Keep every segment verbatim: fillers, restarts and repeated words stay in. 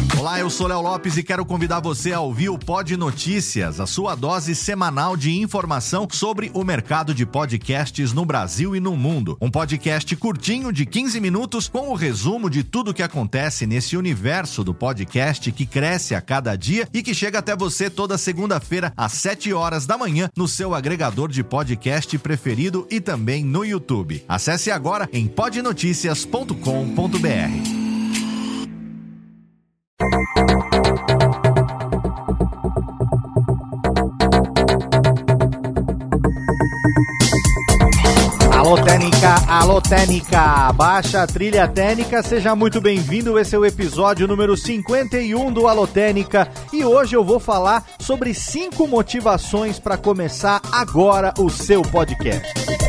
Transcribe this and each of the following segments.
Olá, eu sou Léo Lopes e quero convidar você a ouvir o Pod Notícias, a sua dose semanal de informação sobre o mercado de podcasts no Brasil e no mundo. Um podcast curtinho de quinze minutos com o resumo de tudo que acontece nesse universo do podcast que cresce a cada dia e que chega até você toda segunda-feira às sete horas da manhã no seu agregador de podcast preferido e também no YouTube. Acesse agora em pod noticias ponto com ponto b r. Alô Técnica, alô Técnica, baixa a trilha técnica, seja muito bem-vindo, esse é o episódio número cinquenta e um do Alô Técnica e hoje eu vou falar sobre cinco motivações para começar agora o seu podcast.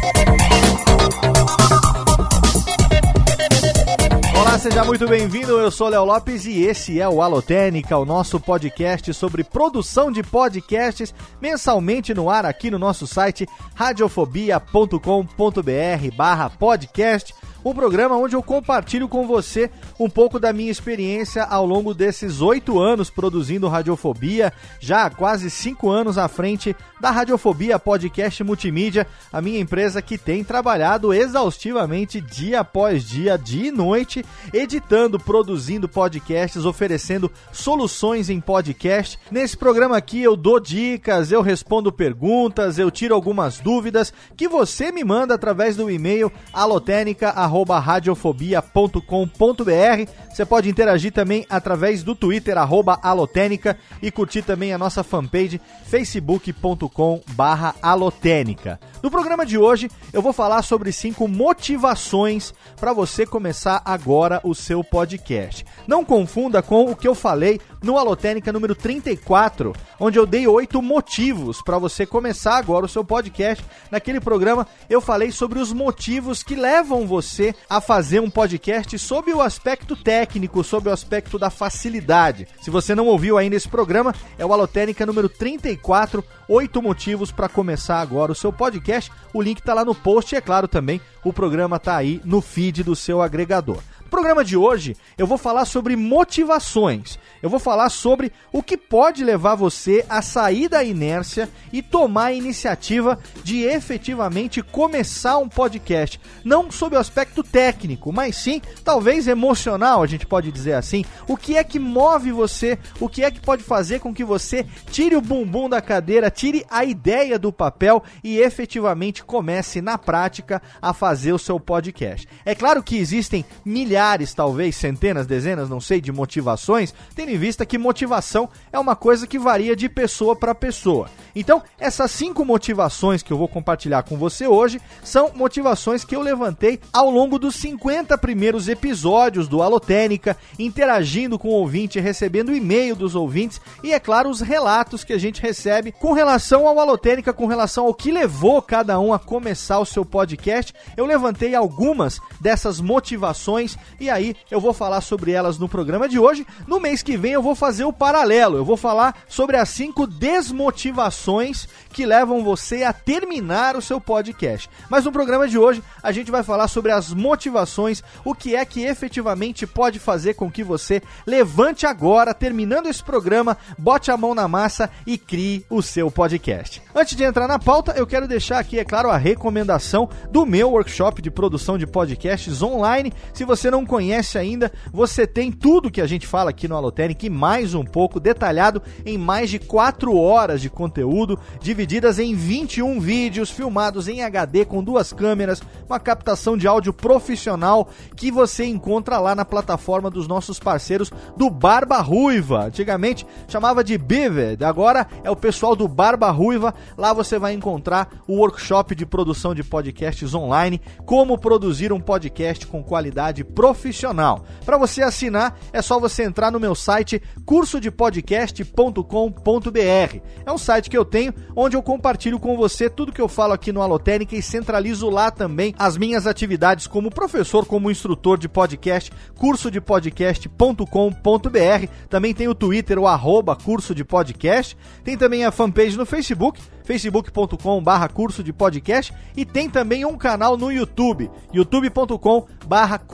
Olá, seja muito bem-vindo, eu sou Léo Lopes e esse é o Alô Técnica, o nosso podcast sobre produção de podcasts mensalmente no ar aqui no nosso site radiofobia ponto com ponto b r barra podcast, um programa onde eu compartilho com você um pouco da minha experiência ao longo desses oito anos produzindo Radiofobia, já há quase cinco anos à frente da Radiofobia Podcast Multimídia, a minha empresa que tem trabalhado exaustivamente dia após dia, dia e noite, editando, produzindo podcasts, oferecendo soluções em podcast. Nesse programa aqui eu dou dicas, eu respondo perguntas, eu tiro algumas dúvidas que você me manda através do e-mail alotenica arroba radiofobia ponto com ponto b r. Você pode interagir também através do Twitter, arroba alotenica, e curtir também a nossa fanpage facebook ponto com barra alotenica. No programa de hoje eu vou falar sobre cinco motivações para você começar agora o seu podcast. Não confunda com o que eu falei no Alotécnica número trinta e quatro, onde eu dei oito motivos para você começar agora o seu podcast. Naquele programa eu falei sobre os motivos que levam você a fazer um podcast sob o aspecto técnico, sob o aspecto da facilidade. Se você não ouviu ainda esse programa, é o Alotécnica número trinta e quatro, oito motivos para começar agora o seu podcast. O link está lá no post e, é claro, também o programa está aí no feed do seu agregador. No programa de hoje eu vou falar sobre motivações, eu vou falar sobre o que pode levar você a sair da inércia e tomar a iniciativa de efetivamente começar um podcast, não sob o aspecto técnico, mas sim, talvez emocional, a gente pode dizer assim. O que é que move você, o que é que pode fazer com que você tire o bumbum da cadeira, tire a ideia do papel e efetivamente comece na prática a fazer o seu podcast. É claro que existem milhares Milhares, talvez centenas, dezenas, não sei, de motivações, tendo em vista que motivação é uma coisa que varia de pessoa para pessoa. Então, essas cinco motivações que eu vou compartilhar com você hoje são motivações que eu levantei ao longo dos cinquenta primeiros episódios do Alotécnica, interagindo com o ouvinte, recebendo e-mail dos ouvintes e, é claro, os relatos que a gente recebe com relação ao Alotécnica, com relação ao que levou cada um a começar o seu podcast. Eu levantei algumas dessas motivações e aí eu vou falar sobre elas no programa de hoje. No mês que vem eu vou fazer o paralelo, eu vou falar sobre as cinco desmotivações que levam você a terminar o seu podcast. Mas no programa de hoje a gente vai falar sobre as motivações, o que é que efetivamente pode fazer com que você levante agora, terminando esse programa, bote a mão na massa e crie o seu podcast. Antes de entrar na pauta, eu quero deixar aqui, é claro, a recomendação do meu workshop de produção de podcasts online. Se você não conhece ainda, você tem tudo que a gente fala aqui no Alotécnica e mais um pouco, detalhado em mais de quatro horas de conteúdo, divididas em vinte e um vídeos filmados em H D com duas câmeras, uma captação de áudio profissional que você encontra lá na plataforma dos nossos parceiros do Barba Ruiva. Antigamente chamava de Bivid, agora é o pessoal do Barba Ruiva. Lá você vai encontrar o workshop de produção de podcasts online, como produzir um podcast com qualidade profissional. Para você assinar, é só você entrar no meu site curso de podcast ponto com ponto b r. É um site que eu tenho, onde eu compartilho com você tudo que eu falo aqui no Alotécnica e centralizo lá também as minhas atividades como professor, como instrutor de podcast, curso de podcast ponto com ponto b r. Também tem o Twitter, o arroba curso de podcast. Tem também a fanpage no Facebook, facebook ponto com barra curso de podcast, e tem também um canal no YouTube, youtube ponto com barra curso de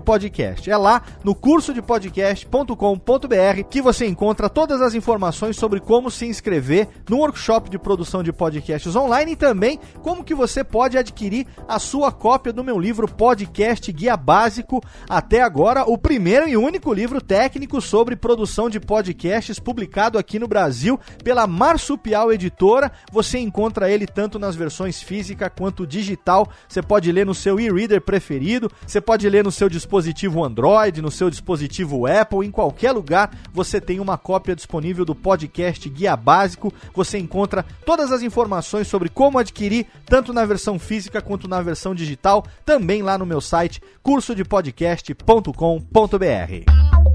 podcast. É lá no curso de podcast ponto com ponto b r que você encontra todas as informações sobre como se inscrever no workshop de produção de podcasts online e também como que você pode adquirir a sua cópia do meu livro Podcast Guia Básico, até agora o primeiro e único livro técnico sobre produção de podcasts publicado aqui no Brasil pela Marsupial Editora. Você encontra ele tanto nas versões física quanto digital. Você pode ler no seu e-reader preferido, você pode ler no seu dispositivo Android, no seu dispositivo Apple, em qualquer lugar você tem uma cópia disponível do Podcast Guia Básico. Você encontra todas as informações sobre como adquirir, tanto na versão física quanto na versão digital, também lá no meu site curso de podcast ponto com ponto b r.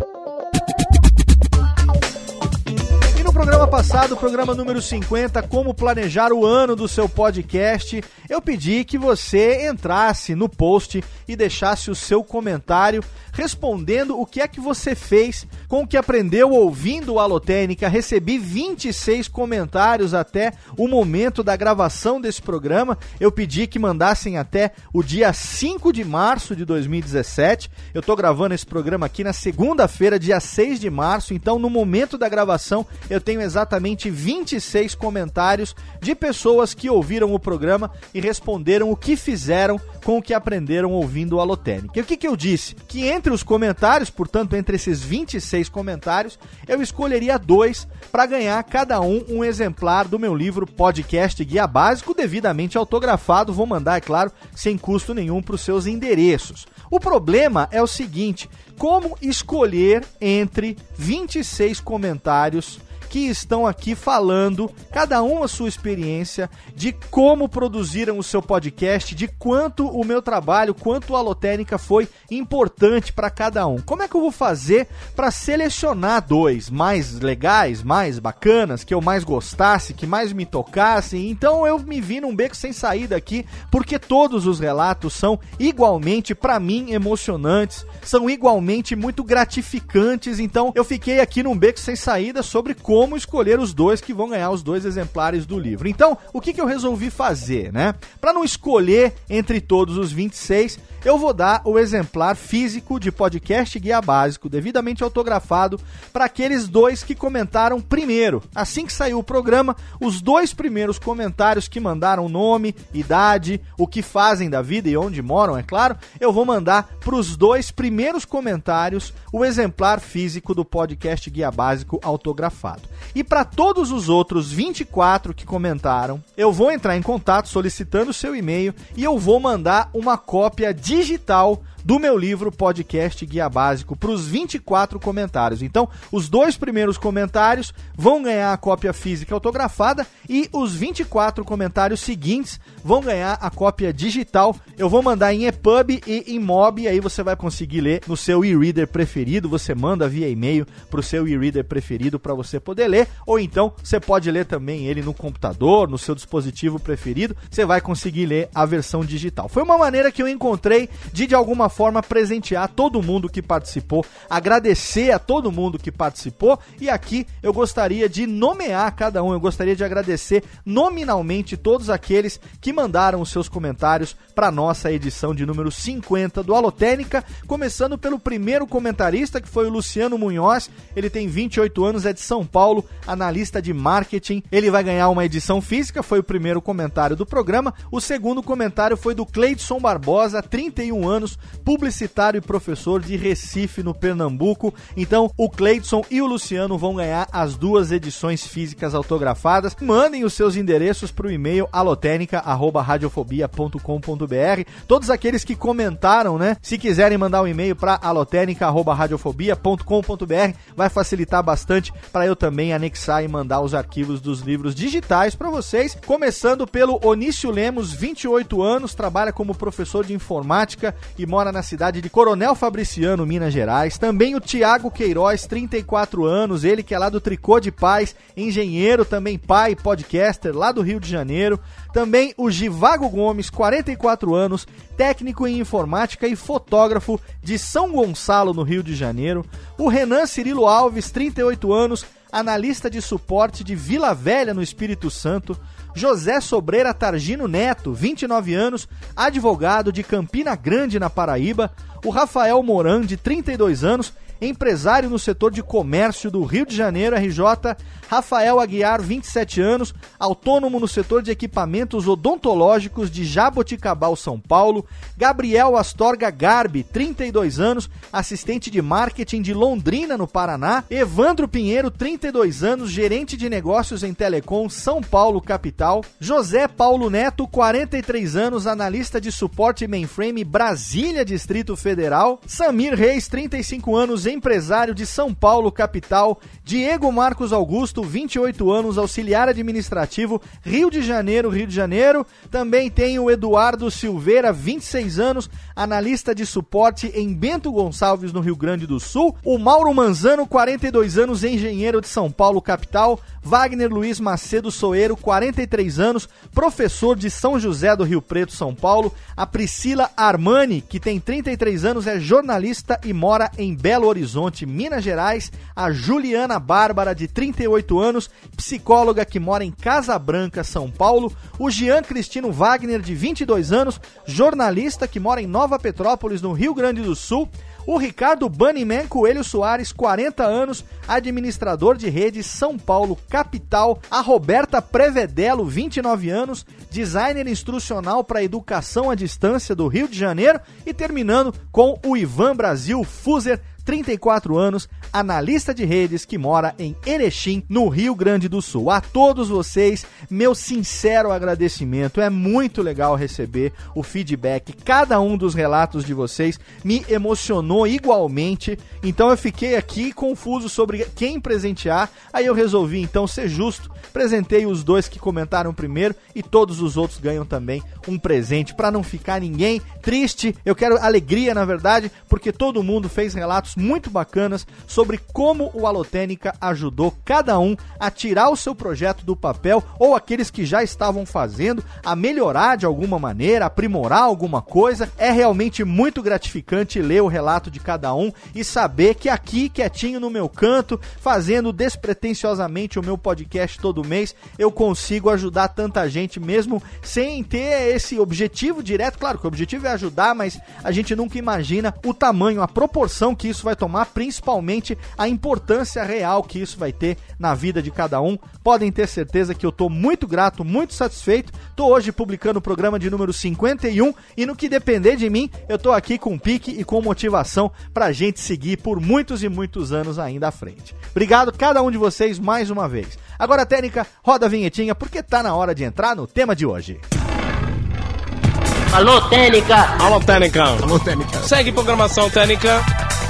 No programa passado, o programa número cinquenta, como planejar o ano do seu podcast, eu pedi que você entrasse no post e deixasse o seu comentário respondendo o que é que você fez com o que aprendeu ouvindo o Alotênica. Recebi vinte e seis comentários até o momento da gravação desse programa. Eu pedi que mandassem até o dia cinco de março de dois mil e dezessete. Eu estou gravando esse programa aqui na segunda-feira, dia seis de março, então no momento da gravação eu tenho exatamente vinte e seis comentários de pessoas que ouviram o programa e responderam o que fizeram com o que aprenderam ouvindo o Alotênica. E o que, que eu disse? Que entre os comentários, portanto, entre esses vinte e seis comentários, eu escolheria dois para ganhar cada um um exemplar do meu livro Podcast Guia Básico, devidamente autografado. Vou mandar, é claro, sem custo nenhum para os seus endereços. O problema é o seguinte: como escolher entre vinte e seis comentários que estão aqui falando, cada um a sua experiência, de como produziram o seu podcast, de quanto o meu trabalho, quanto a Alotênica foi importante para cada um. Como é que eu vou fazer para selecionar dois mais legais, mais bacanas, que eu mais gostasse, que mais me tocassem? Então eu me vi num beco sem saída aqui, porque todos os relatos são igualmente, para mim, emocionantes, são igualmente muito gratificantes. Então eu fiquei aqui num beco sem saída sobre como como escolher os dois que vão ganhar os dois exemplares do livro. Então, o que, que eu resolvi fazer, né? Para não escolher entre todos os vinte e seis, eu vou dar o exemplar físico de Podcast Guia Básico, devidamente autografado, para aqueles dois que comentaram primeiro. Assim que saiu o programa, os dois primeiros comentários que mandaram nome, idade, o que fazem da vida e onde moram, é claro, eu vou mandar para os dois primeiros comentários o exemplar físico do Podcast Guia Básico autografado. E para todos os outros vinte e quatro que comentaram, eu vou entrar em contato solicitando o seu e-mail e eu vou mandar uma cópia digital do meu livro Podcast Guia Básico para os vinte e quatro comentários. Então, os dois primeiros comentários vão ganhar a cópia física autografada e os vinte e quatro comentários seguintes vão ganhar a cópia digital. Eu vou mandar em EPUB e em M O B, e aí você vai conseguir ler no seu e-reader preferido. Você manda via e-mail para o seu e-reader preferido para você poder ler, ou então você pode ler também ele no computador, no seu dispositivo preferido. Você vai conseguir ler a versão digital. Foi uma maneira que eu encontrei de, de alguma forma, presentear todo mundo que participou, agradecer a todo mundo que participou, e aqui eu gostaria de nomear cada um, eu gostaria de agradecer nominalmente todos aqueles que mandaram os seus comentários para nossa edição de número cinquenta do Alotênica, começando pelo primeiro comentarista, que foi o Luciano Munhoz. Ele tem vinte e oito anos, é de São Paulo, analista de marketing. Ele vai ganhar uma edição física, foi o primeiro comentário do programa. O segundo comentário foi do Cleidson Barbosa, trinta e um anos, publicitário e professor de Recife, no Pernambuco. Então, o Cleidson e o Luciano vão ganhar as duas edições físicas autografadas. Mandem os seus endereços para o e-mail alotênica arroba radiofobia ponto com ponto b r. Todos aqueles que comentaram, né? Se quiserem mandar um e-mail para alotênica arroba radiofobia ponto com ponto b r, vai facilitar bastante para eu também anexar e mandar os arquivos dos livros digitais para vocês. Começando pelo Onício Lemos, vinte e oito anos, trabalha como professor de informática e mora na cidade de Coronel Fabriciano, Minas Gerais. Também o Tiago Queiroz, trinta e quatro anos, ele que é lá do Tricô de Paz, engenheiro, também pai, podcaster, lá do Rio de Janeiro. Também o Givago Gomes, quarenta e quatro anos, técnico em informática e fotógrafo de São Gonçalo, no Rio de Janeiro. O Renan Cirilo Alves, trinta e oito anos, analista de suporte de Vila Velha, no Espírito Santo. José Sobreira Targino Neto, vinte e nove anos, advogado de Campina Grande, na Paraíba. O Rafael Moran, de trinta e dois anos, empresário no setor de comércio do Rio de Janeiro, R J. Rafael Aguiar, vinte e sete anos, autônomo no setor de equipamentos odontológicos de Jaboticabal, São Paulo. Gabriel Astorga Garbi, trinta e dois anos, assistente de marketing de Londrina, no Paraná. Evandro Pinheiro, trinta e dois anos, gerente de negócios em Telecom, São Paulo, capital. José Paulo Neto, quarenta e três anos, analista de suporte mainframe, Brasília, Distrito Federal. Samir Reis, trinta e cinco anos, empresário de São Paulo, capital. Diego Marcos Augusto, vinte e oito anos, auxiliar administrativo, Rio de Janeiro, Rio de Janeiro. Também tem o Eduardo Silveira, vinte e seis anos, analista de suporte em Bento Gonçalves, no Rio Grande do Sul. O Mauro Manzano, quarenta e dois anos, engenheiro de São Paulo, capital. Wagner Luiz Macedo Soeiro, quarenta e três anos, professor de São José do Rio Preto, São Paulo. A Priscila Armani, que tem trinta e três anos, é jornalista e mora em Belo Horizonte, Minas Gerais. A Juliana Bárbara, de trinta e oito anos, psicóloga que mora em Casa Branca, São Paulo. O Jean Cristino Wagner, de vinte e dois anos, jornalista que mora em Nova Petrópolis, no Rio Grande do Sul. O Ricardo Bunnyman Coelho Soares, quarenta anos, administrador de rede, São Paulo, capital. A Roberta Prevedelo, vinte e nove anos, designer instrucional para educação à distância, do Rio de Janeiro. E terminando com o Ivan Brasil Fuser, trinta e quatro anos, analista de redes que mora em Erechim, no Rio Grande do Sul. A todos vocês, meu sincero agradecimento. É muito legal receber o feedback. Cada um dos relatos de vocês me emocionou igualmente. Então eu fiquei aqui confuso sobre quem presentear. Aí eu resolvi então ser justo. Presentei os dois que comentaram primeiro e todos os outros ganham também um presente, para não ficar ninguém triste. Eu quero alegria, na verdade, porque todo mundo fez relatos muito bacanas sobre como o Alotênica ajudou cada um a tirar o seu projeto do papel, ou aqueles que já estavam fazendo, a melhorar de alguma maneira, aprimorar alguma coisa. É realmente muito gratificante ler o relato de cada um e saber que aqui, quietinho no meu canto, fazendo despretensiosamente o meu podcast todo mês, eu consigo ajudar tanta gente, mesmo sem ter esse objetivo direto. Claro que o objetivo é ajudar, mas a gente nunca imagina o tamanho, a proporção que isso vai tomar, principalmente a importância real que isso vai ter na vida de cada um. Podem ter certeza que eu tô muito grato, muito satisfeito. Tô hoje publicando o programa de número cinquenta e um e no que depender de mim, eu tô aqui com pique e com motivação pra gente seguir por muitos e muitos anos ainda à frente. Obrigado cada um de vocês mais uma vez. Agora, Técnica, roda a vinhetinha, porque tá na hora de entrar no tema de hoje. Alô, Técnica! Alô, Técnica! Alô, Técnica! Segue programação, Técnica!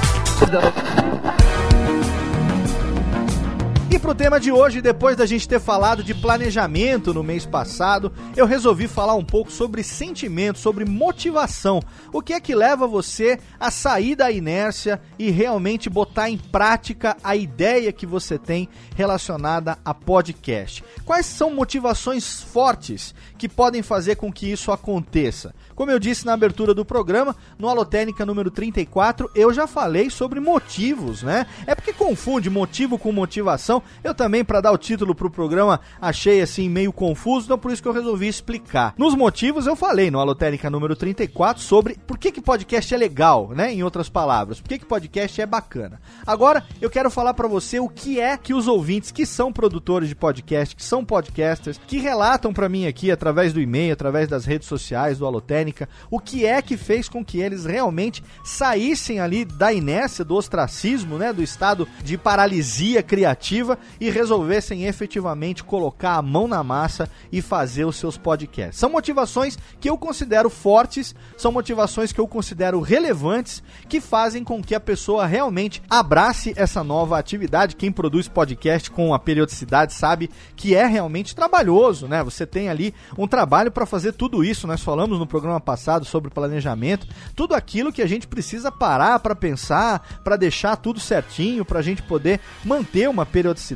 E pro tema de hoje, depois da gente ter falado de planejamento no mês passado, eu resolvi falar um pouco sobre sentimento, sobre motivação. O que é que leva você a sair da inércia e realmente botar em prática a ideia que você tem relacionada a podcast? Quais são motivações fortes que podem fazer com que isso aconteça? Como eu disse na abertura do programa, no Alotênica número trinta e quatro, eu já falei sobre motivos, né? É porque confunde motivo com motivação. Eu também, para dar o título pro programa, achei assim meio confuso, então por isso que eu resolvi explicar. Nos motivos eu falei no Alotênica número trinta e quatro sobre por que que podcast é legal, né? Em outras palavras, por que que podcast é bacana. Agora eu quero falar para você o que é que os ouvintes que são produtores de podcast, que são podcasters, que relatam para mim aqui através do e-mail, através das redes sociais do Alotênica, o que é que fez com que eles realmente saíssem ali da inércia, do ostracismo, né, do estado de paralisia criativa e resolvessem efetivamente colocar a mão na massa e fazer os seus podcasts. São motivações que eu considero fortes, são motivações que eu considero relevantes, que fazem com que a pessoa realmente abrace essa nova atividade. Quem produz podcast com a periodicidade sabe que é realmente trabalhoso, né? Você tem ali um trabalho para fazer tudo isso. Nós falamos no programa passado sobre planejamento, tudo aquilo que a gente precisa parar para pensar, para deixar tudo certinho, para a gente poder manter uma periodicidade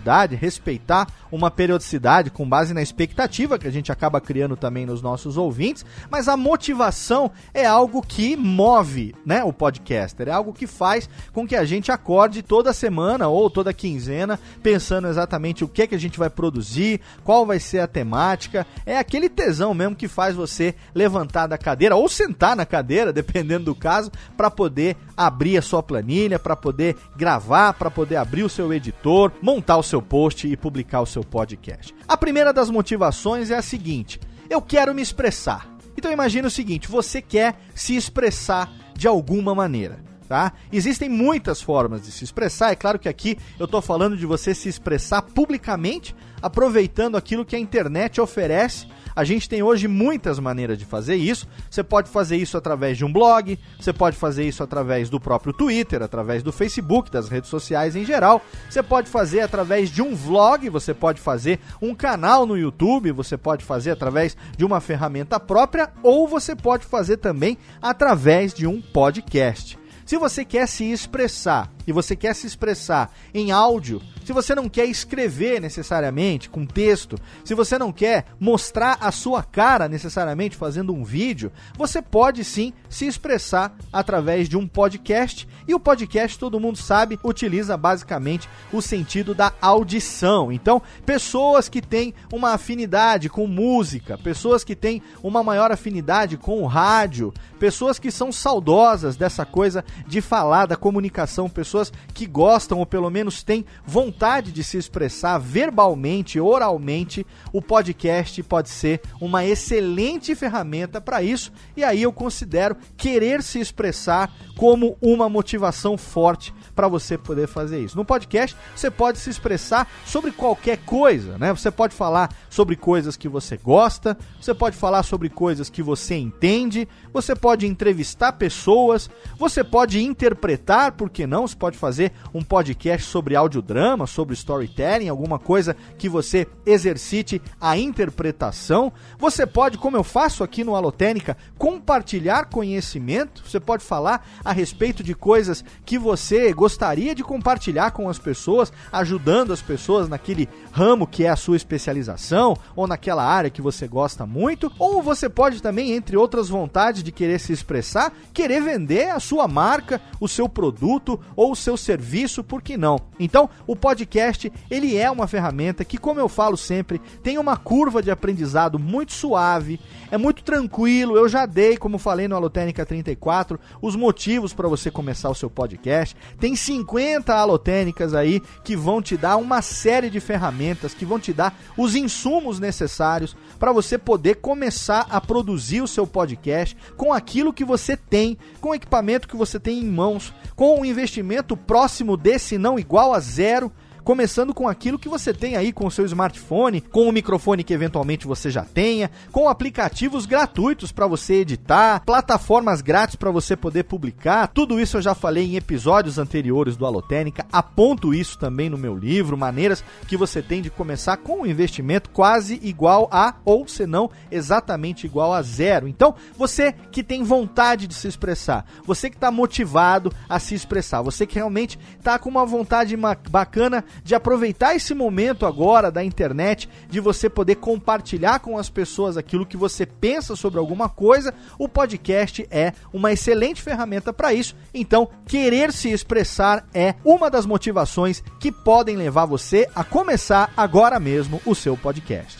periodicidade, respeitar uma periodicidade com base na expectativa que a gente acaba criando também nos nossos ouvintes, mas a motivação é algo que move, né, o podcaster, é algo que faz com que a gente acorde toda semana ou toda quinzena pensando exatamente o que, é que a gente vai produzir, qual vai ser a temática, é aquele tesão mesmo que faz você levantar da cadeira ou sentar na cadeira, dependendo do caso, para poder abrir a sua planilha, para poder gravar, para poder abrir o seu editor, montar o seu post e publicar o seu podcast. A primeira das motivações é a seguinte: eu quero me expressar. Então imagina o seguinte, você quer se expressar de alguma maneira, tá? Existem muitas formas de se expressar, é claro que aqui eu estou falando de você se expressar publicamente, aproveitando aquilo que a internet oferece. A gente tem hoje muitas maneiras de fazer isso. Você pode fazer isso através de um blog, você pode fazer isso através do próprio Twitter, através do Facebook, das redes sociais em geral. Você pode fazer através de um vlog, você pode fazer um canal no YouTube, você pode fazer através de uma ferramenta própria, ou você pode fazer também através de um podcast. Se você quer se expressar, e você quer se expressar em áudio, se você não quer escrever necessariamente com texto, se você não quer mostrar a sua cara necessariamente fazendo um vídeo, você pode sim se expressar através de um podcast. E o podcast, todo mundo sabe, utiliza basicamente o sentido da audição. Então, pessoas que têm uma afinidade com música, pessoas que têm uma maior afinidade com o rádio, pessoas que são saudosas dessa coisa de falar, da comunicação, pessoas que gostam ou pelo menos têm vontade de se expressar verbalmente, oralmente, o podcast pode ser uma excelente ferramenta para isso. E aí eu considero querer se expressar como uma motivação forte para você poder fazer isso. No podcast você pode se expressar sobre qualquer coisa, né? Você pode falar sobre coisas que você gosta, você pode falar sobre coisas que você entende, você pode entrevistar pessoas, você pode interpretar, por que não? Você pode fazer um podcast sobre audiodrama, sobre storytelling, alguma coisa que você exercite a interpretação. Você pode, como eu faço aqui no Alotênica, compartilhar conhecimento. Você pode falar a respeito de coisas que você gostaria de compartilhar com as pessoas, ajudando as pessoas naquele ramo que é a sua especialização, ou naquela área que você gosta muito. Ou você pode também, entre outras vontades de querer se expressar, querer vender a sua marca, o seu produto ou o seu serviço, por que não? Então, o podcast, ele é uma ferramenta que, como eu falo sempre, tem uma curva de aprendizado muito suave, é muito tranquilo. Eu já dei, como falei no Alotênica trinta e quatro, os motivos para você começar o seu podcast. Tem cinquenta alotênicas aí que vão te dar uma série de ferramentas, que vão te dar os insumos necessários para você poder começar a produzir o seu podcast com aquilo que você tem, com o equipamento que você tem em mãos, com um investimento próximo desse, não igual a zero, começando com aquilo que você tem aí com o seu smartphone, com o microfone que eventualmente você já tenha, com aplicativos gratuitos para você editar, plataformas grátis para você poder publicar. Tudo isso eu já falei em episódios anteriores do Alotênica, aponto isso também no meu livro, maneiras que você tem de começar com um investimento quase igual a, ou se não, exatamente igual a zero. Então, você que tem vontade de se expressar, você que está motivado a se expressar, você que realmente está com uma vontade bacana de aproveitar esse momento agora da internet, de você poder compartilhar com as pessoas aquilo que você pensa sobre alguma coisa, o podcast é uma excelente ferramenta para isso. Então, querer se expressar é uma das motivações que podem levar você a começar agora mesmo o seu podcast.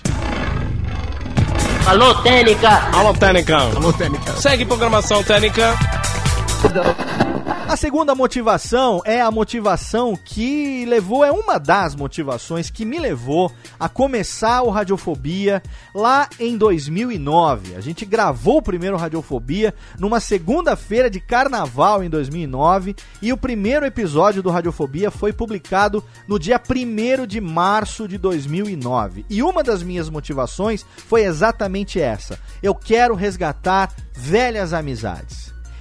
Alô, Técnica! Alô, Técnica! Alô, Técnica! Segue programação Técnica! A segunda motivação é a motivação que levou, é uma das motivações que me levou a começar o Radiofobia lá em dois mil e nove. A gente gravou o primeiro Radiofobia numa segunda-feira de carnaval em dois mil e nove e o primeiro episódio do Radiofobia foi publicado no dia primeiro de março de dois mil e nove. E uma das minhas motivações foi exatamente essa: eu quero resgatar velhas amizades.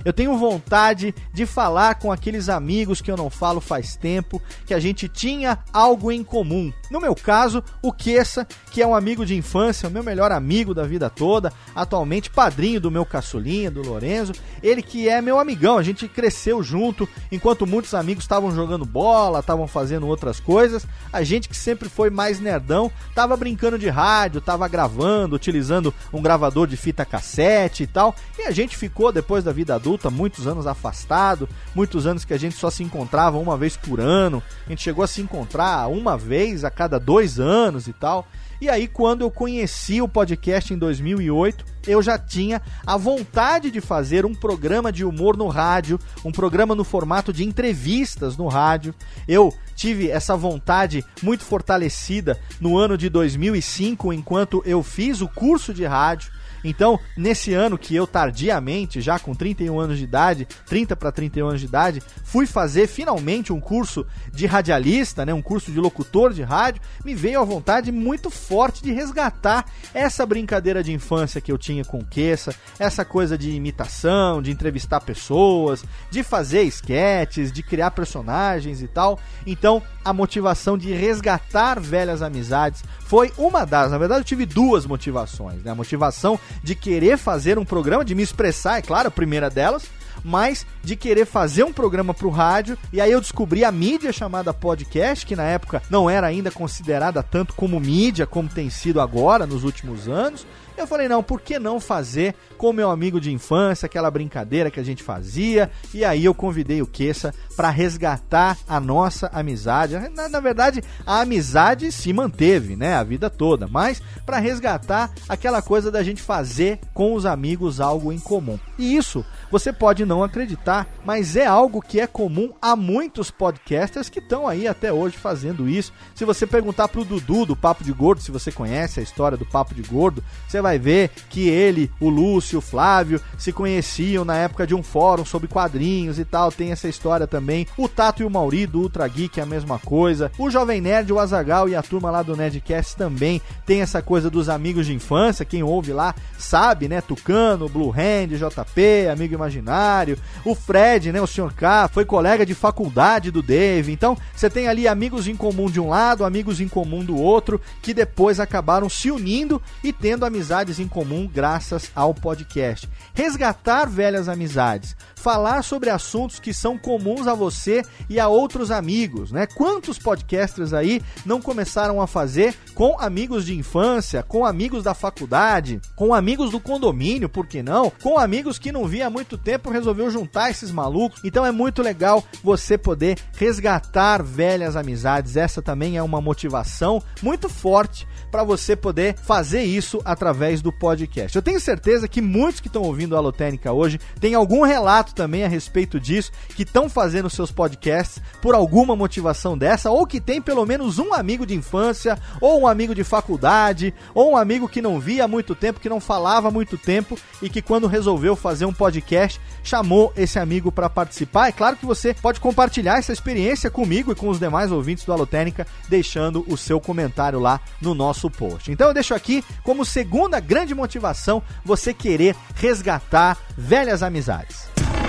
Eu tenho vontade de falar com aqueles amigos que eu não falo faz tempo, que a gente tinha algo em comum. No meu caso, o Queça, que é um amigo de infância, o meu melhor amigo da vida toda, atualmente padrinho do meu caçulinha, do Lorenzo, ele que é meu amigão, a gente cresceu junto, enquanto muitos amigos estavam jogando bola, estavam fazendo outras coisas, a gente que sempre foi mais nerdão, tava brincando de rádio, tava gravando, utilizando um gravador de fita cassete e tal, e a gente ficou, depois da vida adulta, muitos anos afastado, muitos anos que a gente só se encontrava uma vez por ano, a gente chegou a se encontrar uma vez a cada dois anos e tal. E aí, quando eu conheci o podcast em dois mil e oito, eu já tinha a vontade de fazer um programa de humor no rádio, um programa no formato de entrevistas no rádio. Eu tive essa vontade muito fortalecida no ano de dois mil e cinco, enquanto eu fiz o curso de rádio. Então, nesse ano que eu tardiamente, já com trinta e um anos de idade, trinta para trinta e um anos de idade, fui fazer finalmente um curso de radialista, né, um curso de locutor de rádio, me veio a vontade muito forte de resgatar essa brincadeira de infância que eu tinha com o Queça, essa coisa de imitação, de entrevistar pessoas, de fazer esquetes, de criar personagens e tal. Então, a motivação de resgatar velhas amizades foi uma das, na verdade eu tive duas motivações, né? A motivação de querer fazer um programa, de me expressar, é claro, a primeira delas, mas de querer fazer um programa pro rádio, e aí eu descobri a mídia chamada podcast, que na época não era ainda considerada tanto como mídia, como tem sido agora, nos últimos anos. Eu falei, não, por que não fazer com meu amigo de infância, aquela brincadeira que a gente fazia, e aí eu convidei o Queça para resgatar a nossa amizade. Na, na verdade, a amizade se manteve, né, a vida toda, mas para resgatar aquela coisa da gente fazer com os amigos algo em comum. E isso, você pode não acreditar, mas é algo que é comum a muitos podcasters que estão aí até hoje fazendo isso. Se você perguntar pro Dudu do Papo de Gordo, se você conhece a história do Papo de Gordo, você vai ver que ele, o Lúcio, o Flávio se conheciam na época de um fórum sobre quadrinhos e tal, tem essa história também. O Tato e o Mauri do Ultra Geek é a mesma coisa. O Jovem Nerd, o Azaghal e a turma lá do Nerdcast também tem essa coisa dos amigos de infância, quem ouve lá sabe, né? Tucano, Blue Hand, J P, Amigo Imaginário. O Fred, né? O senhor K, foi colega de faculdade do Dave. Então, você tem ali amigos em comum de um lado, amigos em comum do outro, que depois acabaram se unindo e tendo amizades em comum graças ao podcast. Resgatar velhas amizades, falar sobre assuntos que são comuns a você e a outros amigos, né? Quantos podcasters aí não começaram a fazer com amigos de infância, com amigos da faculdade, com amigos do condomínio, por que não? Com amigos que não via há muito tempo, resolveu juntar esses malucos. Então é muito legal você poder resgatar velhas amizades. Essa também é uma motivação muito forte para você poder fazer isso através do podcast. Eu tenho certeza que muitos que estão ouvindo a Alotênica hoje têm algum relato também a respeito disso, que estão fazendo seus podcasts por alguma motivação dessa, ou que tem pelo menos um amigo de infância, ou um amigo de faculdade, ou um amigo que não via há muito tempo, que não falava há muito tempo, e que quando resolveu fazer um podcast, chamou esse amigo para participar. É claro que você pode compartilhar essa experiência comigo e com os demais ouvintes do Alotênica, deixando o seu comentário lá no nosso post. Então eu deixo aqui como segunda grande motivação você querer resgatar velhas amizades.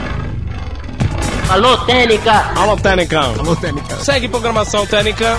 Alô, Técnica! Alô, Técnica! Alô, Técnica! Segue programação Técnica!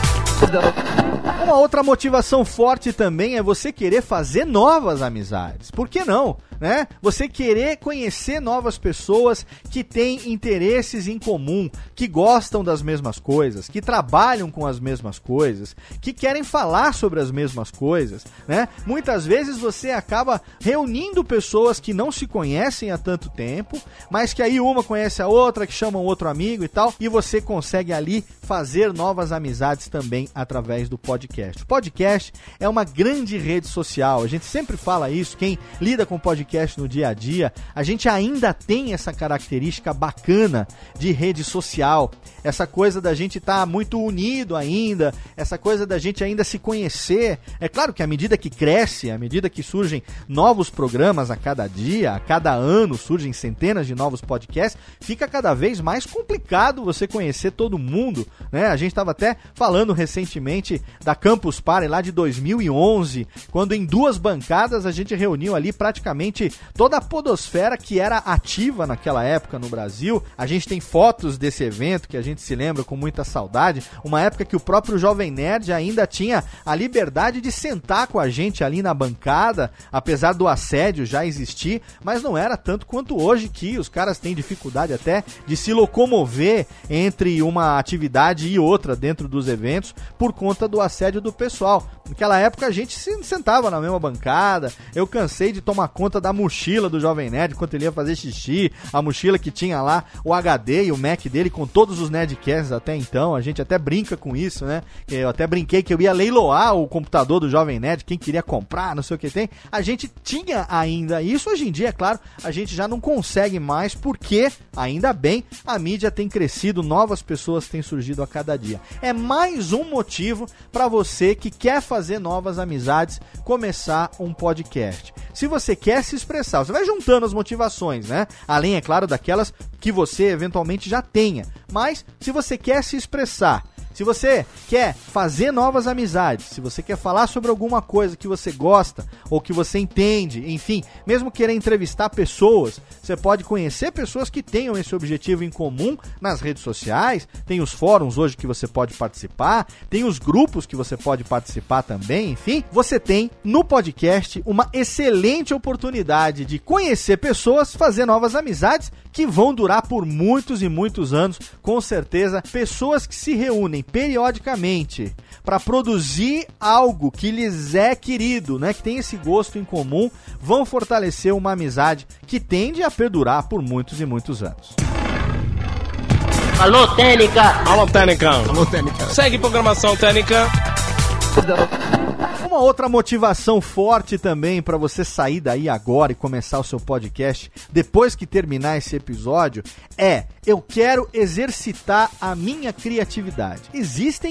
Uma outra motivação forte também é você querer fazer novas amizades. Por que não? Né? Você querer conhecer novas pessoas que têm interesses em comum, que gostam das mesmas coisas, que trabalham com as mesmas coisas, que querem falar sobre as mesmas coisas, né? Muitas vezes você acaba reunindo pessoas que não se conhecem há tanto tempo, mas que aí uma conhece a outra, que chama um outro amigo e tal, e você consegue ali fazer novas amizades também através do podcast. O podcast é uma grande rede social, a gente sempre fala isso, quem lida com podcast no dia a dia, a gente ainda tem essa característica bacana de rede social, essa coisa da gente estar tá muito unido ainda, essa coisa da gente ainda se conhecer. É claro que à medida que cresce, à medida que surgem novos programas a cada dia, a cada ano surgem centenas de novos podcasts, fica cada vez mais complicado você conhecer todo mundo, né? A gente estava até falando recentemente da Campus Party lá de dois mil e onze, quando em duas bancadas a gente reuniu ali praticamente realmente toda a podosfera que era ativa naquela época no Brasil. A gente tem fotos desse evento que a gente se lembra com muita saudade, uma época que o próprio Jovem Nerd ainda tinha a liberdade de sentar com a gente ali na bancada, apesar do assédio já existir, mas não era tanto quanto hoje, que os caras têm dificuldade até de se locomover entre uma atividade e outra dentro dos eventos por conta do assédio do pessoal. Naquela época a gente se sentava na mesma bancada, eu cansei de tomar conta da mochila do Jovem Nerd enquanto ele ia fazer xixi, a mochila que tinha lá o H D e o Mac dele com todos os Nerdcasts até então, a gente até brinca com isso, né? Eu até brinquei que eu ia leiloar o computador do Jovem Nerd, quem queria comprar, não sei o que tem. A gente tinha ainda isso, hoje em dia, é claro, a gente já não consegue mais, porque, ainda bem, a mídia tem crescido, novas pessoas têm surgido a cada dia. É mais um motivo para você que quer fazer novas amizades, começar um podcast. Se você quer se expressar, você vai juntando as motivações, né? Além, é claro, daquelas que você eventualmente já tenha. Mas, se você quer se expressar, se você quer fazer novas amizades, se você quer falar sobre alguma coisa que você gosta ou que você entende, enfim, mesmo querer entrevistar pessoas, você pode conhecer pessoas que tenham esse objetivo em comum nas redes sociais, tem os fóruns hoje que você pode participar, tem os grupos que você pode participar também, enfim, você tem no podcast uma excelente oportunidade de conhecer pessoas, fazer novas amizades que vão durar por muitos e muitos anos, com certeza, pessoas que se reúnem periodicamente para produzir algo que lhes é querido, né, que tem esse gosto em comum, vão fortalecer uma amizade que tende a perdurar por muitos e muitos anos. Alô, Técnica! Alô, Técnica! Alô, Técnica! Segue programação Técnica! Uma outra motivação forte também para você sair daí agora e começar o seu podcast depois que terminar esse episódio é: eu quero exercitar a minha criatividade. Existem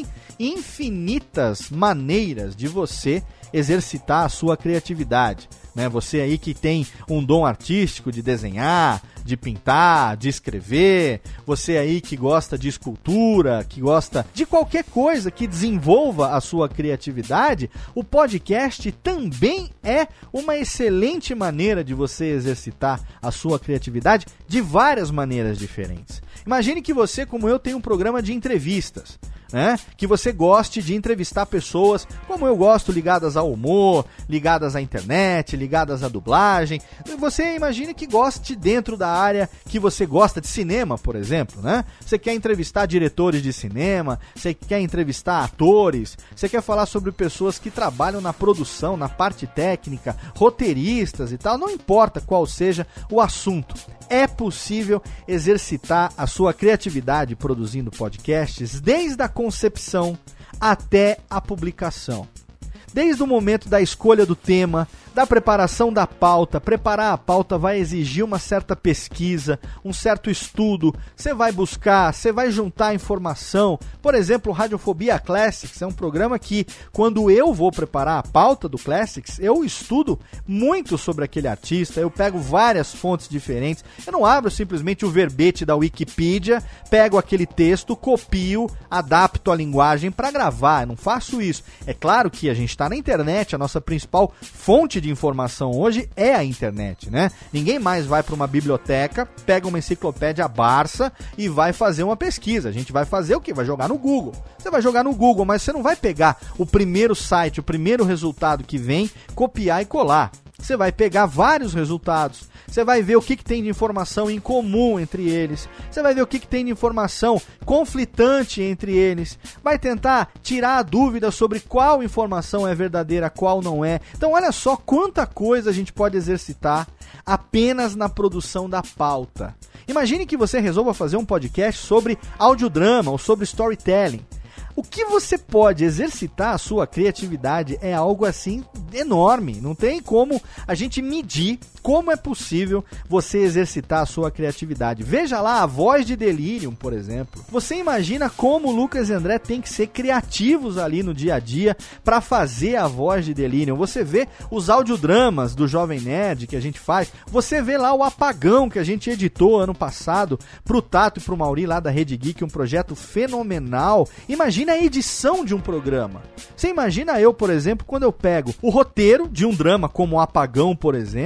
infinitas maneiras de você exercitar a sua criatividade, né? Você aí que tem um dom artístico de desenhar, de pintar, de escrever, você aí que gosta de escultura, que gosta de qualquer coisa que desenvolva a sua criatividade, o podcast também é uma excelente maneira de você exercitar a sua criatividade de várias maneiras diferentes. Imagine que você, como eu, tem um programa de entrevistas, né? Que você goste de entrevistar pessoas, como eu gosto, ligadas ao humor, ligadas à internet, ligadas à dublagem. Você imagine que goste dentro da área que você gosta de cinema, por exemplo, né? Você quer entrevistar diretores de cinema, você quer entrevistar atores, você quer falar sobre pessoas que trabalham na produção, na parte técnica, roteiristas e tal, não importa qual seja o assunto. É possível exercitar a sua criatividade produzindo podcasts desde a concepção até a publicação. Desde o momento da escolha do tema, da preparação da pauta. Preparar a pauta vai exigir uma certa pesquisa, um certo estudo. Você vai buscar, você vai juntar informação. Por exemplo, o Radiofobia Classics é um programa que, quando eu vou preparar a pauta do Classics, eu estudo muito sobre aquele artista, eu pego várias fontes diferentes. Eu não abro simplesmente o verbete da Wikipedia, pego aquele texto, copio, adapto a linguagem para gravar. Eu não faço isso. É claro que a gente está na internet, a nossa principal fonte de informação hoje é a internet, né? Ninguém mais vai para uma biblioteca, pega uma enciclopédia Barça e vai fazer uma pesquisa. A gente vai fazer o quê? Vai jogar no Google. Você vai jogar no Google, mas você não vai pegar o primeiro site, o primeiro resultado que vem, copiar e colar. Você vai pegar vários resultados, você vai ver o que, que tem de informação em comum entre eles, você vai ver o que, que tem de informação conflitante entre eles, vai tentar tirar a dúvida sobre qual informação é verdadeira, qual não é. Então olha só quanta coisa a gente pode exercitar apenas na produção da pauta. Imagine que você resolva fazer um podcast sobre audiodrama ou sobre storytelling. O que você pode exercitar a sua criatividade é algo assim enorme. Não tem como a gente medir como é possível você exercitar a sua criatividade. Veja lá a Voz de Delirium, por exemplo. Você imagina como o Lucas e André tem que ser criativos ali no dia a dia para fazer a Voz de Delirium. Você vê os audiodramas do Jovem Nerd que a gente faz. Você vê lá o Apagão que a gente editou ano passado pro Tato e pro Mauri lá da Rede Geek, um projeto fenomenal. Imagina a edição de um programa. Você imagina eu, por exemplo, quando eu pego o roteiro de um drama como o Apagão, por exemplo,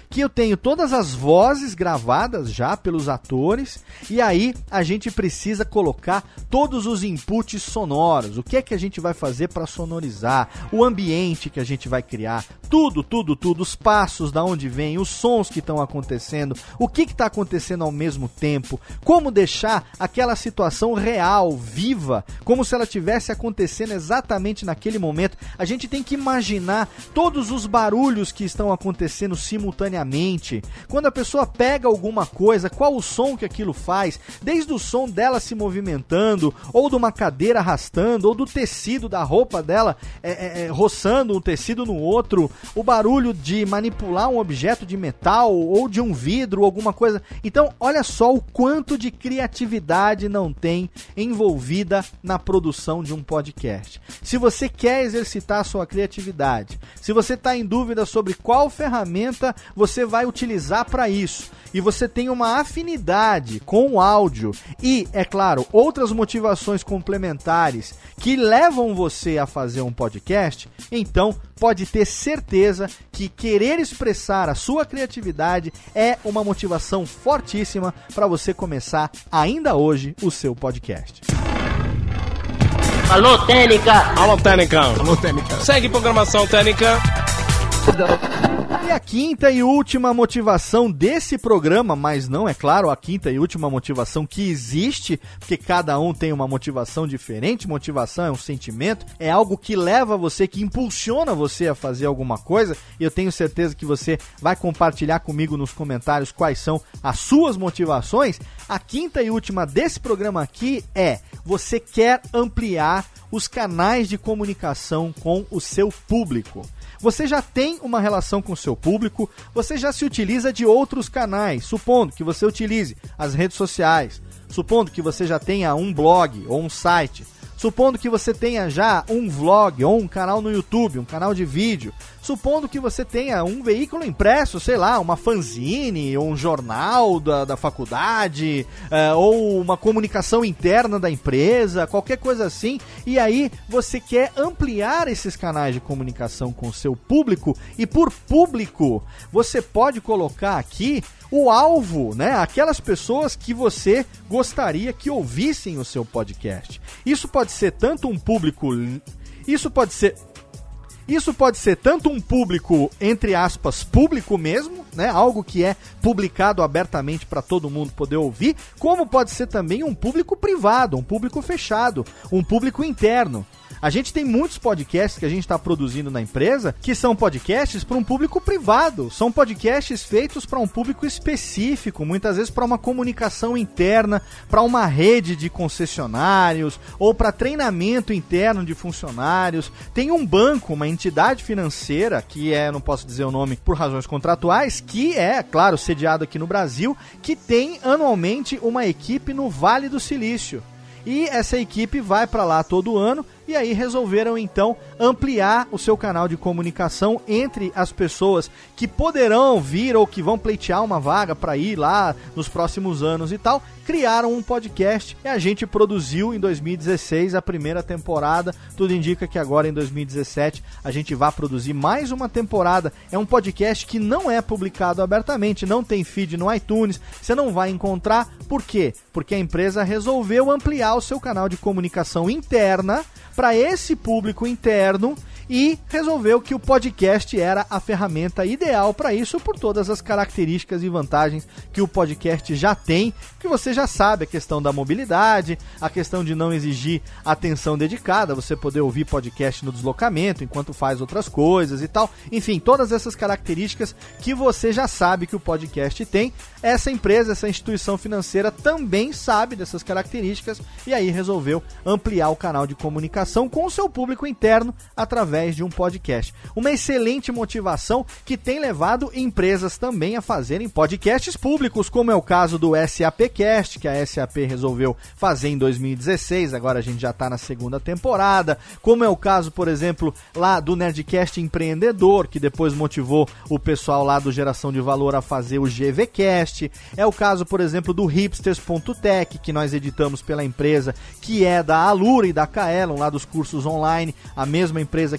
que eu tenho todas as vozes gravadas já pelos atores, e aí a gente precisa colocar todos os inputs sonoros, o que é que a gente vai fazer para sonorizar, o ambiente que a gente vai criar, tudo, tudo, tudo, os passos, da onde vem, os sons que estão acontecendo, o que está acontecendo ao mesmo tempo, como deixar aquela situação real, viva, como se ela estivesse acontecendo exatamente naquele momento. A gente tem que imaginar todos os barulhos que estão acontecendo simultaneamente. Quando a pessoa pega alguma coisa, qual o som que aquilo faz, desde o som dela se movimentando, ou de uma cadeira arrastando, ou do tecido da roupa dela é, é, é, roçando um tecido no outro, o barulho de manipular um objeto de metal, ou de um vidro, alguma coisa. Então, olha só o quanto de criatividade não tem envolvida na produção de um podcast. Se você quer exercitar a sua criatividade, se você está em dúvida sobre qual ferramenta você vai utilizar para isso, e você tem uma afinidade com o áudio e, é claro, outras motivações complementares que levam você a fazer um podcast, então pode ter certeza que querer expressar a sua criatividade é uma motivação fortíssima para você começar ainda hoje o seu podcast. Alô, Técnica! Alô, Técnica! Alô, Técnica! Segue programação Técnica! E a quinta e última motivação desse programa, mas não, é claro, a quinta e última motivação que existe, porque cada um tem uma motivação diferente, motivação é um sentimento, é algo que leva você, que impulsiona você a fazer alguma coisa, e eu tenho certeza que você vai compartilhar comigo nos comentários quais são as suas motivações. A quinta e última desse programa aqui é: você quer ampliar os canais de comunicação com o seu público. Você já tem uma relação com o seu público, você já se utiliza de outros canais, supondo que você utilize as redes sociais, supondo que você já tenha um blog ou um site, supondo que você tenha já um vlog ou um canal no YouTube, um canal de vídeo, supondo que você tenha um veículo impresso, sei lá, uma fanzine, ou um jornal da, da faculdade, é, ou uma comunicação interna da empresa, qualquer coisa assim, e aí você quer ampliar esses canais de comunicação com o seu público, e por público você pode colocar aqui o alvo, né? Aquelas pessoas que você gostaria que ouvissem o seu podcast. Isso pode ser tanto um público... Isso pode ser... Isso pode ser tanto um público, entre aspas, público mesmo, né? Algo que é publicado abertamente para todo mundo poder ouvir, como pode ser também um público privado, um público fechado, um público interno. A gente tem muitos podcasts que a gente está produzindo na empresa que são podcasts para um público privado, são podcasts feitos para um público específico, muitas vezes para uma comunicação interna, para uma rede de concessionários ou para treinamento interno de funcionários. Tem um banco, uma entidade financeira, que é, não posso dizer o nome por razões contratuais, que é, claro, sediado aqui no Brasil, que tem anualmente uma equipe no Vale do Silício. E essa equipe vai para lá todo ano, e aí resolveram então ampliar o seu canal de comunicação entre as pessoas que poderão vir ou que vão pleitear uma vaga para ir lá nos próximos anos e tal. Criaram um podcast e a gente produziu em dois mil e dezesseis a primeira temporada. Tudo indica que agora em dois mil e dezessete a gente vai produzir mais uma temporada. É um podcast que não é publicado abertamente, não tem feed no iTunes, você não vai encontrar. Por quê? Porque a empresa resolveu ampliar o seu canal de comunicação interna para esse público interno e resolveu que o podcast era a ferramenta ideal para isso, por todas as características e vantagens que o podcast já tem, que você já sabe, a questão da mobilidade, a questão de não exigir atenção dedicada, você poder ouvir podcast no deslocamento enquanto faz outras coisas e tal, enfim, todas essas características que você já sabe que o podcast tem. Essa empresa, essa instituição financeira também sabe dessas características e aí resolveu ampliar o canal de comunicação com o seu público interno através de um podcast. Uma excelente motivação que tem levado empresas também a fazerem podcasts públicos, como é o caso do SAPcast, que a S A P resolveu fazer em dois mil e dezesseis, agora a gente já está na segunda temporada, como é o caso, por exemplo, lá do Nerdcast Empreendedor, que depois motivou o pessoal lá do Geração de Valor a fazer o GVcast, é o caso, por exemplo, do hipsters ponto tech, que nós editamos pela empresa, que é da Alura e da Kaelon, lá dos cursos online, a mesma empresa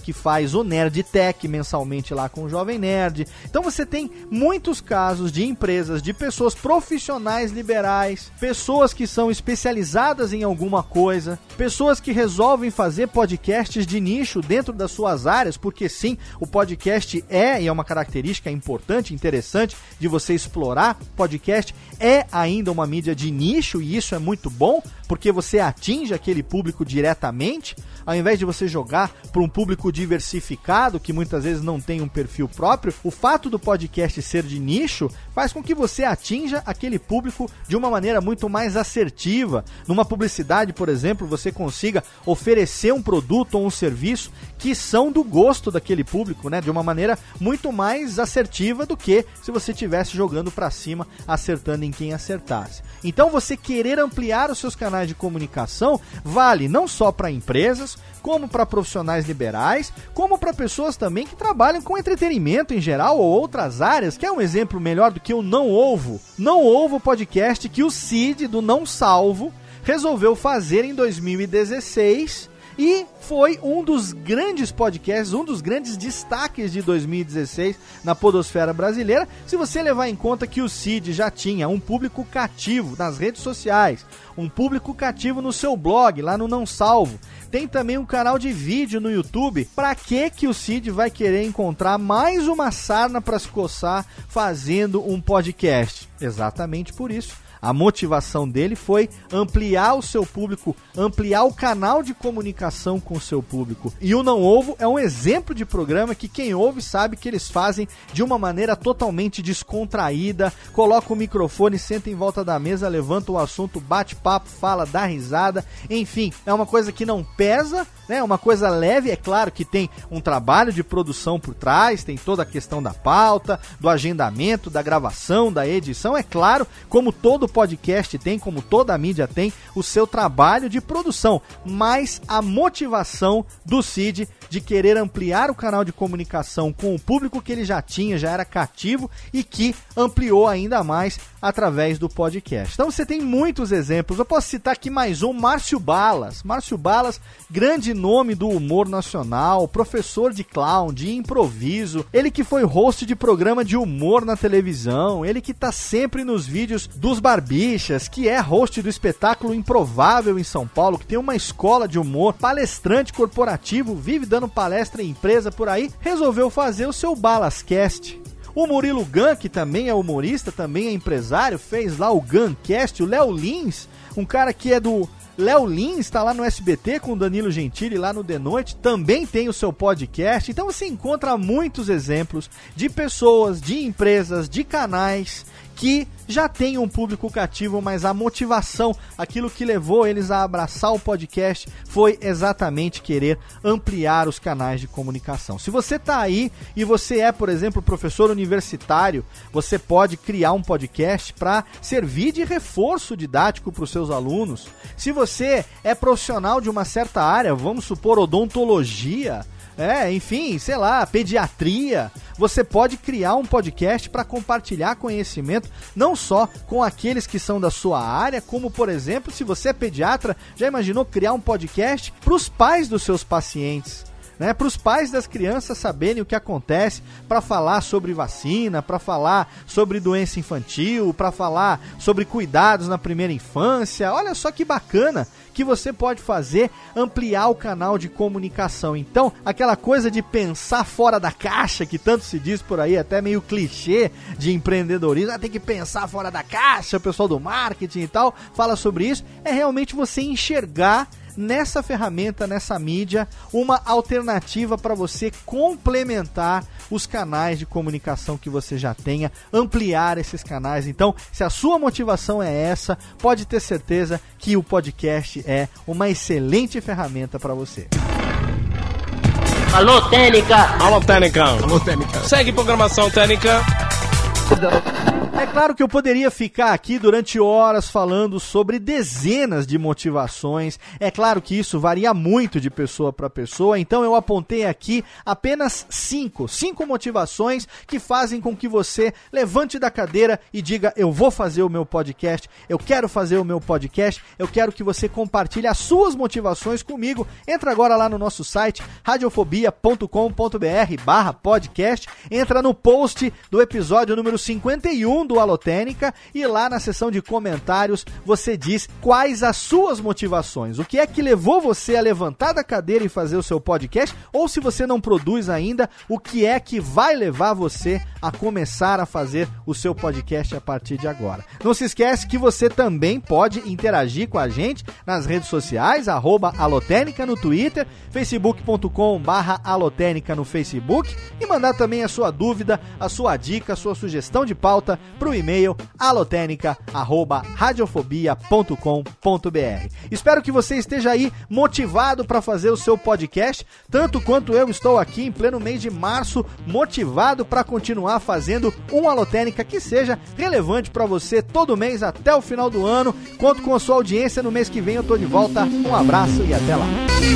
que faz o Nerd Tech mensalmente lá com o Jovem Nerd. Então você tem muitos casos de empresas, de pessoas profissionais liberais, pessoas que são especializadas em alguma coisa, pessoas que resolvem fazer podcasts de nicho dentro das suas áreas, porque sim, o podcast é, e é uma característica importante, interessante de você explorar, podcast é ainda uma mídia de nicho, e isso é muito bom, porque você atinge aquele público diretamente, ao invés de você jogar para um público diversificado, que muitas vezes não tem um perfil próprio. O fato do podcast ser de nicho faz com que você atinja aquele público de uma maneira muito mais assertiva. Numa publicidade, por exemplo, você consiga oferecer um produto ou um serviço que são do gosto daquele público, né? De uma maneira muito mais assertiva do que se você estivesse jogando para cima, acertando em quem acertasse. Então você querer ampliar os seus canais de comunicação vale não só para empresas, como para profissionais liberais, como para pessoas também que trabalham com entretenimento em geral ou outras áreas. Quer um exemplo melhor do que o Não Ovo? Não Ovo podcast que o Cid do Não Salvo resolveu fazer em dois mil e dezesseis e foi um dos grandes podcasts, um dos grandes destaques de dois mil e dezesseis na podosfera brasileira, se você levar em conta que o Cid já tinha um público cativo nas redes sociais, um público cativo no seu blog, lá no Não Salvo, tem também um canal de vídeo no YouTube. Pra que que o Cid vai querer encontrar mais uma sarna para se coçar fazendo um podcast? Exatamente por isso. A motivação dele foi ampliar o seu público, ampliar o canal de comunicação com o seu público. E o Não Ovo é um exemplo de programa que quem ouve sabe que eles fazem de uma maneira totalmente descontraída, coloca o microfone, senta em volta da mesa, levanta o assunto, bate papo, fala, dá risada, enfim, é uma coisa que não pesa, né? Uma coisa leve. É claro que tem um trabalho de produção por trás, tem toda a questão da pauta, do agendamento, da gravação, da edição, é claro, como todo podcast tem, como toda a mídia tem, o seu trabalho de produção, mas a motivação do Cid de querer ampliar o canal de comunicação com o público que ele já tinha, já era cativo e que ampliou ainda mais através do podcast. Então você tem muitos exemplos, eu posso citar aqui mais um, Márcio Balas. Márcio Balas, grande nome do humor nacional, professor de clown, de improviso, ele que foi host de programa de humor na televisão, ele que tá sempre nos vídeos dos Barbichas, que é host do espetáculo Improvável em São Paulo, que tem uma escola de humor, palestrante corporativo, vive dando palestra em empresa por aí, resolveu fazer o seu Balascast. O Murilo Gun, que também é humorista, também é empresário, fez lá o Guncast. O Léo Lins, um cara que é do... Léo Lins está lá no S B T com o Danilo Gentili lá no The Noite, também tem o seu podcast. Então você encontra muitos exemplos de pessoas, de empresas, de canais que já tem um público cativo, mas a motivação, aquilo que levou eles a abraçar o podcast foi exatamente querer ampliar os canais de comunicação. Se você está aí e você é, por exemplo, professor universitário, você pode criar um podcast para servir de reforço didático para os seus alunos. Se você é profissional de uma certa área, vamos supor odontologia, É, enfim, sei lá, pediatria, você pode criar um podcast para compartilhar conhecimento, não só com aqueles que são da sua área, como, por exemplo, se você é pediatra, já imaginou criar um podcast para os pais dos seus pacientes? Né, para os pais das crianças saberem o que acontece, para falar sobre vacina, para falar sobre doença infantil, para falar sobre cuidados na primeira infância. Olha só que bacana que você pode fazer, ampliar o canal de comunicação. Então, aquela coisa de pensar fora da caixa, que tanto se diz por aí, até meio clichê de empreendedorismo, ah, tem que pensar fora da caixa, o pessoal do marketing e tal fala sobre isso, é realmente você enxergar nessa ferramenta, nessa mídia, uma alternativa para você complementar os canais de comunicação que você já tenha, ampliar esses canais. Então, se a sua motivação é essa, pode ter certeza que o podcast é uma excelente ferramenta para você. Alô, Técnica! Alô, Técnica! Alô, Técnica! Segue programação Técnica! É claro que eu poderia ficar aqui durante horas falando sobre dezenas de motivações. É claro que isso varia muito de pessoa para pessoa, então eu apontei aqui apenas cinco, cinco motivações que fazem com que você levante da cadeira e diga: eu vou fazer o meu podcast, eu quero fazer o meu podcast, eu quero que você compartilhe as suas motivações comigo. Entra agora lá no nosso site, radiofobia ponto com ponto b r barra podcast, entra no post do episódio número cinquenta e um do Alotênica e lá na seção de comentários você diz quais as suas motivações, o que é que levou você a levantar da cadeira e fazer o seu podcast, ou se você não produz ainda, o que é que vai levar você a começar a fazer o seu podcast a partir de agora. Não se esquece que você também pode interagir com a gente nas redes sociais, arroba Alotênica no Twitter, facebook ponto com barra Alotênica no Facebook, e mandar também a sua dúvida, a sua dica, a sua sugestão de pauta para o e-mail alotênica arroba radiofobia ponto com ponto b r. Espero que você esteja aí motivado para fazer o seu podcast, tanto quanto eu estou aqui em pleno mês de março, motivado para continuar fazendo um Alotênica que seja relevante para você todo mês até o final do ano. Conto com a sua audiência, no mês que vem eu tô de volta. Um abraço e até lá.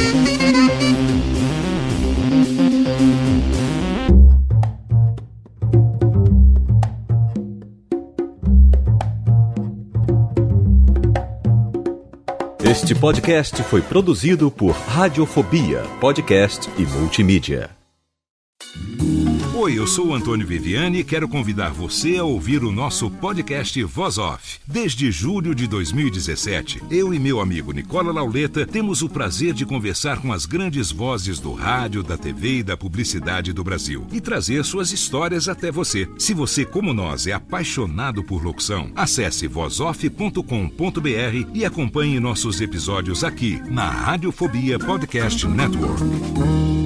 Este podcast foi produzido por Radiofobia, podcast e multimídia. Oi, eu sou o Antônio Viviani e quero convidar você a ouvir o nosso podcast Voz Off. Desde julho de dois mil e dezessete, eu e meu amigo Nicola Lauleta temos o prazer de conversar com as grandes vozes do rádio, da T V e da publicidade do Brasil e trazer suas histórias até você. Se você, como nós, é apaixonado por locução, acesse voz off ponto com ponto b r e acompanhe nossos episódios aqui na Radiofobia Podcast Network.